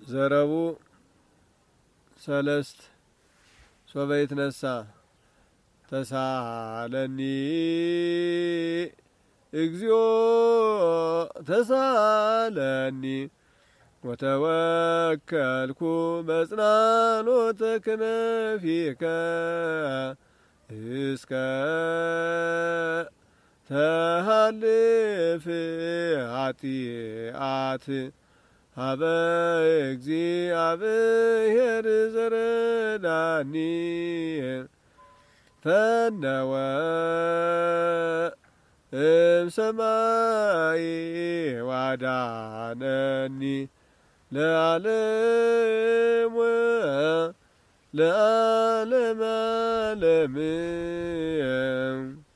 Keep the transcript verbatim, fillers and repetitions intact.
ዘረቡ ሰለስት ሶበይት ነሳ ተሳለኒ እግዚኦ ተሳለኒ ወተወከልኩ መጽናኖተ ክነፊከ እስከ ተሃልፍ ኃጢአት ሀበ እግዚአብሔር ዘረዳኒ ፈነወ እምሰማይ ዋዳነኒ ለዓለም ለዓለም ዓለም